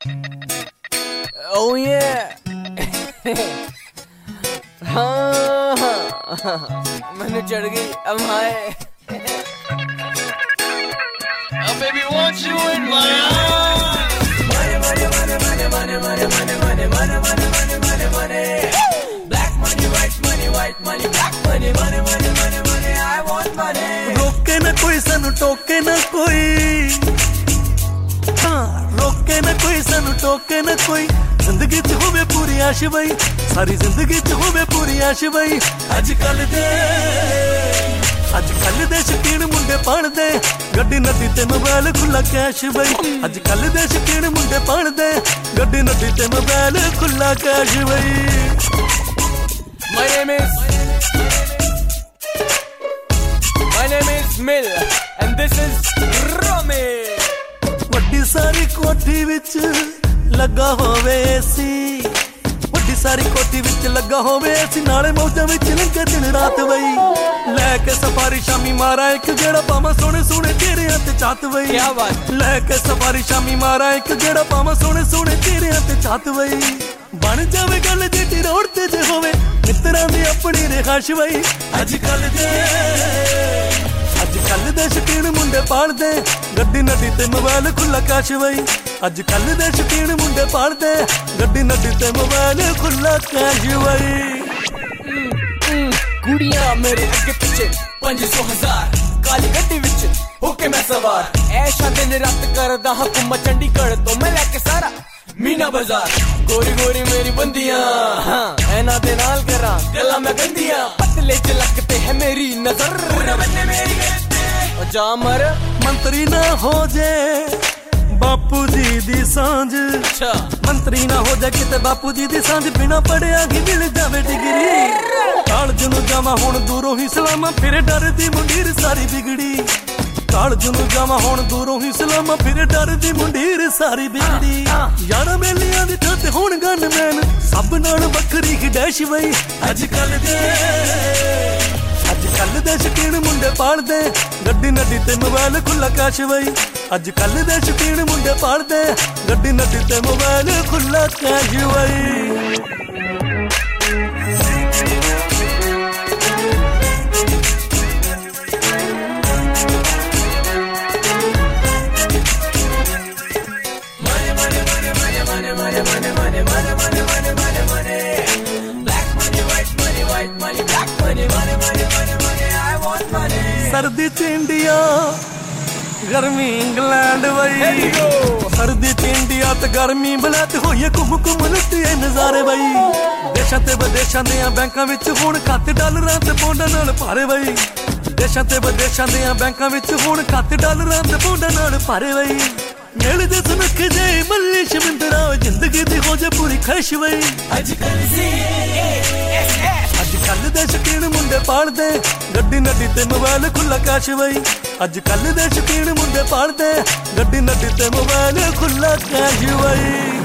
Oh yeah. मैंने चढ़ गई अब हाय. Oh baby, want you in my arms. Money, money, money, money, money, money, money, money, money, money, money, money, money. Black money, white money, white money, black money, money, money, money, money. I want money. रोके ना कोई सानू टोके ना कोई, हाँ रोके ना कोई सानू टोके ना कोई. जिंदगी च होवे पूरी आश बई, सारी जिंदगी च होवे पूरी आश बई. अजकल दे शकीन मुंडे पाण दे, गड्डी नदी ते मोबाइल खुला कैश बई. अजकल दे शकीन मुंडे पाण दे, गड्डी नदी ते मोबाइल खुला कैश बई. My name is Mill and this is Rami. ਵੱਡੀ ਸਾਰੀ ਕੋਠੀ ਵਿੱਚ ਲੱਗਾ ਹੋਵੇ ਏਸੀ, ਵੱਡੀ ਸਾਰੀ ਕੋਠੀ ਵਿੱਚ ਲੱਗਾ ਹੋਵੇ ਏਸੀ, ਨਾਲੇ ਮੌਜਾਂ ਵਿੱਚ ਲੰਘੇ ਦਿਨ ਰਾਤ ਬਈ. ਲੈ ਕੇ ਸਫਾਰੀ ਸ਼ਾਮੀ ਮਾਰਾ ਇੱਕ ਜਿਹੜਾ ਪਾਵਾਂ ਸੋਹਣੇ ਸੋਹਣੇ ਚਿਹਰਿਆਂ ਤੇ ਚਾਤ ਬਈ. ਕੀ ਬਾਤ. ਲੈ ਕੇ ਸਫਾਰੀ ਸ਼ਾਮੀ ਮਾਰਾ ਇੱਕ ਜਿਹੜਾ ਪਾਵਾਂ ਸੋਹਣੇ ਸੋਹਣੇ ਚਿਹਰਿਆਂ ਤੇ ਚਾਤ ਬਈ. ਬਣ ਜਾਵੇ ਗੱਲ ਜਿੱਡੀ ਰੋਡ ਤੇ ਜੇ ਹੋਵੇ ਮਿੱਤਰਾਂ ਦੀ ਆਪਣੀ ਰਿਹਾਇਸ਼ ਬਈ. ਅਜਕਲ ਦੇ ਸ਼ਕੀਨ ਮੁੰਡੇ ਪਾਲਦੇ, ਗੱਡੀ ਨਦੀ ਤੇ ਮੋਬਾਈਲ ਖੁੱਲਾ ਕਾਸ਼ ਬਈ. ਅਜਕਲ ਦੇ ਸ਼ਕੀਨ ਮੁੰਡੇ ਪਾਲਦੇ, ਗੱਡੀ ਨਦੀ ਤੇ ਮੋਬਾਈਲ ਖੁੱਲਾ ਕਾਸ਼ ਬਈ. ਕੁੜੀਆਂ ਮੇਰੇ ਅੱਗੇ ਪਿੱਛੇ 500,000 ਕਾਲੀ ਗੱਡੀ ਵਿੱਚ ਹੋ ਕੇ ਮੈਂ ਸਵਾਰ. ਐਸ਼ਾ ਦਿਨ ਰਾਤ ਕਰਦਾ ਹੁਕਮ ਚੰਡੀਗੜ੍ਹ ਤੋਂ ਮੈਂ ਲੈ ਕੇ ਸਾਰਾ ਮੀਨਾ ਬਾਜ਼ਾਰ. ਗੋਰੀ ਗੋਰੀ ਮੇਰੀ ਬੰਦੀਆਂ, ਹਾਂ ਇਹਨਾਂ ਦੇ ਨਾਲ ਕਰਾਂ ਗੱਲਾਂ ਮੈਂ ਗੰਦੀਆਂ. ਪਤਲੇ ਚ ਲੱਗਤੇ ਹੈ ਮੇਰੀ ਨਜ਼ਰ, ਨਾ ਬੰਨੇ ਮੇਰੀ ਗੱਤੇ ਜਾ ਮਰ. ਮੰਤਰੀ ਨਾ ਹੋ ਜੇ ਬਾਪੂ ਜੀ ਦੀ ਸਾਂਝ, ਅੱਛਾ ਮੰਤਰੀ ਨਾ ਹੋ ਜਾ ਕਿਤੇ ਬਾਪੂ ਜੀ ਦੀ ਸਾਂਝ. ਬਿਨਾ ਪੜਿਆ ਹੀ ਮਿਲ ਜਾਵੇ ਡਿਗਰੀ, ਕਾਲਜ ਨੂੰ ਜਾਵਾਂ ਹੁਣ ਦੂਰੋਂ ਹੀ ਸਲਾਮਾਂ, ਫਿਰ ਡਰਦੀ ਮੁੰਡੀਰ ਸਾਰੀ ਵਿਗੜੀ. ਕਾਲਜ ਨੂੰ ਜਾਵਾਂ ਹੁਣ ਦੂਰੋਂ ਹੀ ਸਲਾਮਾਂ, ਫਿਰ ਡਰਦੀ ਮੁੰਡੀਰ ਸਾਰੀ ਵਿਗੜੀ. ਯਾਰਾਂ ਬੇਲੀਆਂ ਦੀ ਥਾਂ ਤੇ ਹੁਣ ਗਨਮੈਨ, ਸਭ ਨਾਲ ਵੱਖਰੀ ਹੀ ਡੈਸ਼ ਬਈ. ਅਜਕਲ ਦੇ ਸ਼ਕੀਨ ਮੁੰਡੇ ਪਾਲਦੇ, ਗੱਡੀ ਨਦੀ ਤੇ ਮੋਬਾਈਲ ਖੁੱਲਾ ਕਾਸ਼ ਬਈ. ਅਜਕਲ ਦੇ ਸ਼ਕੀਨ ਮੁੰਡੇ ਪਾਲਦੇ, ਗੱਡੀ ਨਦੀ ਤੇ ਮੋਬਾਈਲ ਖੁੱਲਾ ਕਾਸ਼ ਬਈ. ਸਰਦੀ ਚ ਇੰਡੀਆ, ਗਰਮੀ ਇੰਗਲੈਂਡ ਬਈ. ਸਰਦੀ ਚ ਇੰਡੀਆ ਤੇ ਗਰਮੀ ਬਲੈਤ ਹੋਈਏ ਘੁੰਮ ਘੁੰਮ ਲੁੱਟੀਏ ਨਜ਼ਾਰੇ ਬਈ. ਦੇਸ਼ਾਂ ਤੇ ਵਿਦੇਸ਼ਾਂ ਦੀਆਂ ਬੈਂਕਾਂ ਵਿੱਚ ਹੁਣ ਖਾਤੇ ਡਾਲਰਾਂ ਤੇ ਪੌਂਡਾਂ ਨਾਲ ਭਰੇ ਬਈ. ਦੇਸ਼ਾਂ ਤੇ ਵਿਦੇਸ਼ਾਂ ਦੀਆਂ ਬੈਂਕਾਂ ਵਿੱਚ ਹੁਣ ਖਾਤੇ ਡਾਲਰਾਂ ਤੇ ਪੌਂਡਾਂ ਨਾਲ ਭਰੇ ਬਈ. ਮਿਲ ਜੇ ਸੁਨਖ ਜੇ ਮੱਲੀ ਸ਼ਮਿੰਦਰਾ, ਜ਼ਿੰਦਗੀ ਦੀ ਹੋ ਜੇ ਪੂਰੀ ਖੁਸ਼ ਬਈ. ਅਜਕਲ ਦੇ ਸ਼ਕੀਨ ਮੁੰਡੇ ਪਾਲਦੇ, ਗੱਡੀ ਨਦੀ ਤੇ ਮੋਬਾਈਲ ਖੁੱਲਾ ਕਾਸ਼ ਬਈ. ਅਜਕਲ ਦੇ ਸ਼ਕੀਨ ਮੁੰਡੇ ਪਾਲਦੇ, ਗੱਡੀ ਨਦੀ ਤੇ ਮੋਬਾਈਲ ਖੁੱਲਾ ਕਾਸ਼ ਬਈ.